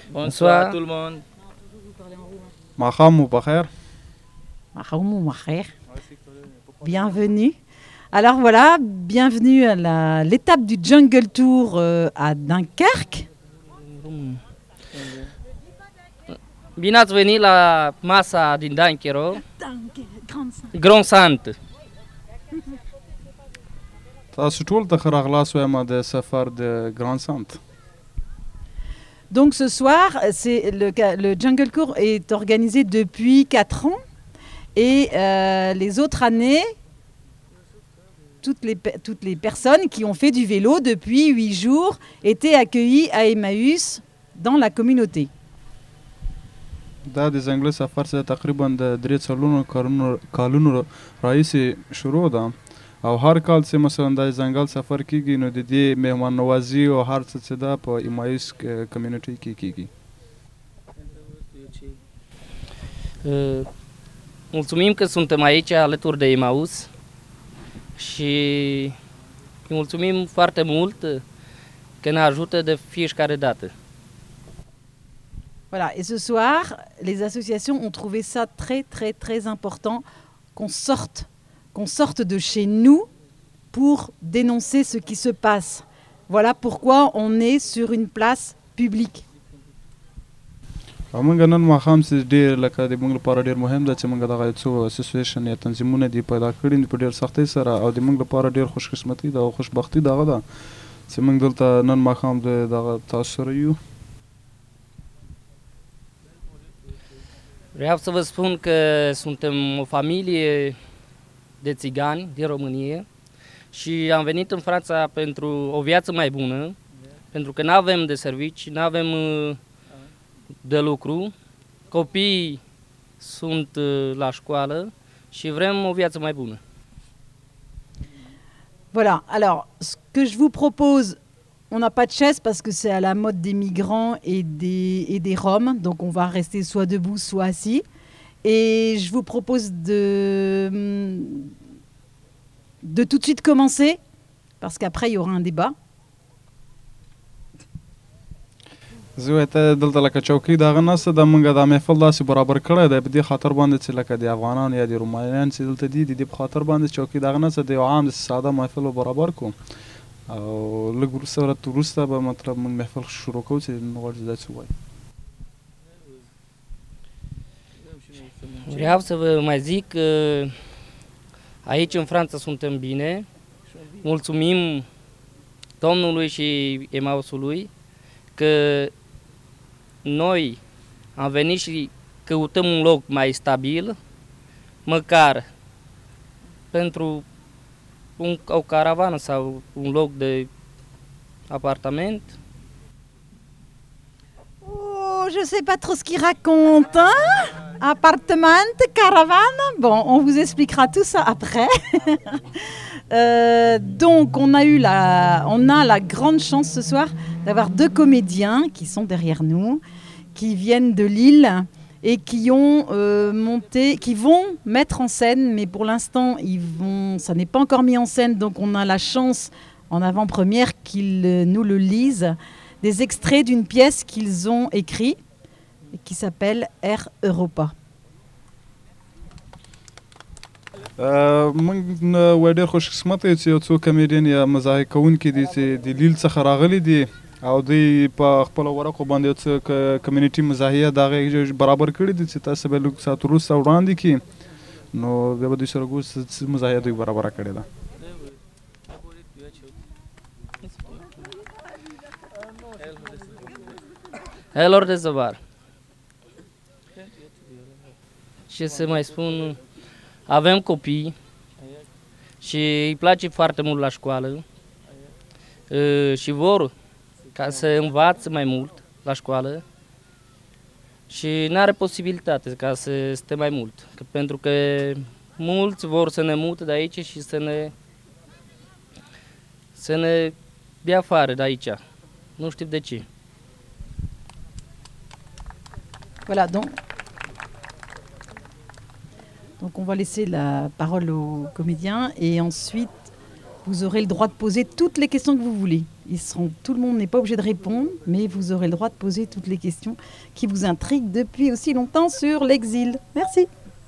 Bonsoir tout le monde. Mahamou Bakher. Bienvenue. Alors voilà, bienvenue à l'étape du Jungle Tour à Dunkerque. Bine ați venit la masa din Dunkerque, Grand Centre. تاسو ټول ته ښه راغلاست وایم د سفر د ګران سانت. Donc ce soir, le Jungle Tour est organisé depuis 4 ans et les autres années, toutes les personnes qui ont fait du vélo depuis 8 jours étaient accueillies à Emmaüs dans la communauté. دا د ځنګل سفر څخه تقریبا د 3 کالونو راهیسې شروع ده او هر کال چې مثلا د ځنګل سفر کیږي نو د دې مهمان نوازی او هر څه چې ده په ایمایوس کمیونټي کې کیږي. Mulțumim că suntem aici alături de Emmaus și îi mulțumim foarte mult că ne ajută de fiecare dată. Voilà, et ce soir, les associations ont trouvé ça très très très important qu'on sorte de chez nous pour dénoncer ce qui se passe. Voilà pourquoi on est sur une place publique. موږ نن ماښام چې ډېر لکه د موږ لپاره ډېر مهم ده چې موږ دغه څو اسوسییشن یا تنظیمونه دي پیدا کړي دي په ډېر سختۍ سره او د موږ لپاره ډېر خوشقسمتي ده او خوشبختي دغه ده چې موږ دلته نن ماښام دغه تاسو سره یو. Vreau să vă spun că suntem o familie de țigani din România și am venit în Franța pentru o viață mai bună, pentru că nu avem de servicii, nu avem de lucru, copiii sunt la școală și vrem o viață mai bună. Voilà, alors ce que je vous propose, on n'a pas de chaise parce que c'est à la mode des migrants et des Roms, donc on va rester soit debout, soit assis. Et je vous propose de tout de suite commencer, parce qu'après il y aura un débat. زه ته دلته لکه چوکۍ دغه نسته د موږ د محفل داسې برابر کړی دی په دې خاطر باندې چې لکه د افغانان یا د رومانیان چې دلته دي د دې په خاطر باندې چوکۍ دغه نسته د یو عام ساده محفل برابر کوو او لږ وروسته به مطلب موږ محفل شروع کوو چې غواړي داسې ووایي. Vreau să vă mai zic că aici în Franța suntem bine, mulțumim Domnului și Emmausului că noi am venit și căutăm un loc mai stabil, măcar pentru o caravană sau un loc de apartament. Oh, je sais pas trop ce qu'il raconte, hein? Appartement, caravane, bon, on vous expliquera tout ça après. Donc, on a la grande chance ce soir d'avoir 2 comédiens qui sont derrière nous, qui viennent de Lille et qui vont mettre en scène, mais pour l'instant, ça n'est pas encore mis en scène, donc on a la chance en avant-première qu'ils nous le lisent, des extraits d'une pièce qu'ils ont écrite et qui s'appelle Air Europa. موږ وای ډېر خوشقسمته یو چې یو څو کمیډین یا مزاح کوونکي دي چې د لیل څخه راغلي دي او دوی په خپلو ورقو باندې یو څه کمیونټي مزاحیه د هغې برابر کړي دي چې تاسو به لږ ساعت وروسته وړاندې کړي نو بیا به دوی سره ګورو چې مزاحیه دوی برابره کړې ده. Helor de zăvar. Ce să mai spun, avem copii și îi place foarte mult la școală și vor ca să învațe mai mult la școală și nu are posibilitate ca să stea mai mult, pentru că mulți vor să ne mute de aici și să ne dea afară de aici. Nu știu de ce. Voilà, donc on va laisser la parole aux comédiens et ensuite vous aurez le droit de poser toutes les questions que vous voulez. Tout le monde n'est pas obligé de répondre, mais vous aurez le droit de poser toutes les questions qui vous intriguent depuis aussi longtemps sur l'exil. Merci.